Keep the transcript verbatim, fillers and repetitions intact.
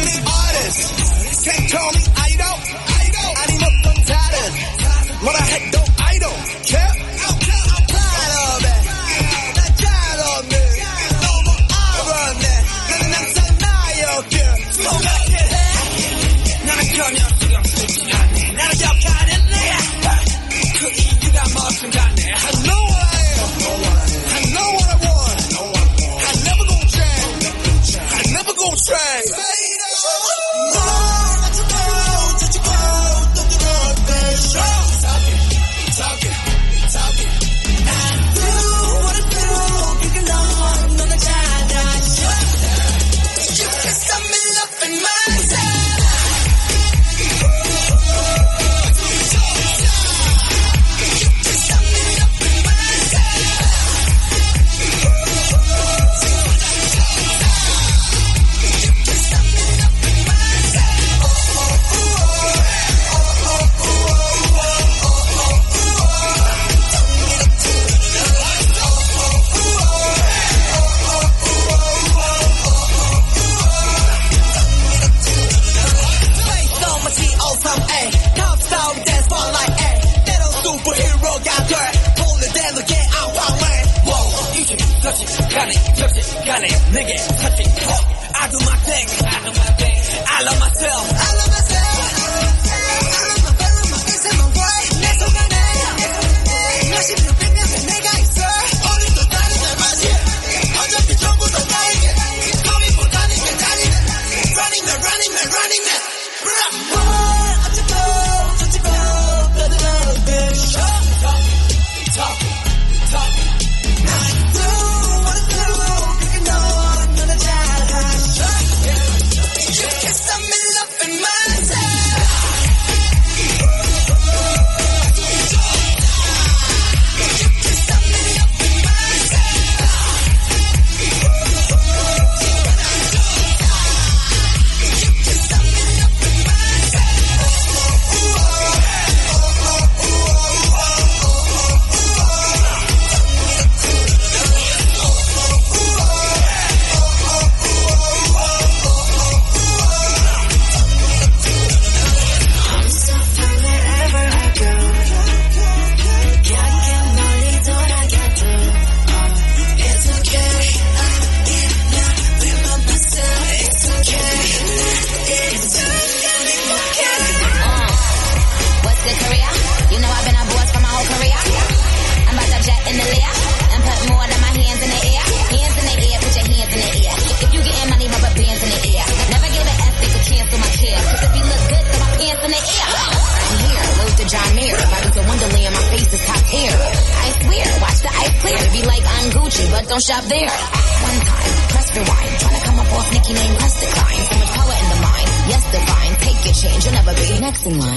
the artist. Can't call me idol. Idol. 아니면 다른. 뭐라 해도 I don't care. I'm tired of it. 난 tired of it. 너무 알았네. 나는 항상 나였길. 생각해. 나는 전혀 신경 쓰지 않네. 나를 기억하는 내야. 그 이유가 무슨 간에. I know what I am. I know what I want. I never gonna change. I never gonna change. Nigga, touch it, I do my thing, I do my thing. I love myself, I love myself. I love my fellow, my face and my way. 내 속안에 몇십 년 백년째 내가 있어. 어린도 다른 날 맞이. 어차피 전부 다 나에게. 거미 못하는 게 다니네. Running man, running man, running man. 어쩌고 저쩌고 bloody love bitch. Talk, talk, talk. Don't shop there. One time, press rewind. Tryna come up off Nicki name, press decline. So much power in the mind. Yes, divine. Take your change, you'll never be next in line.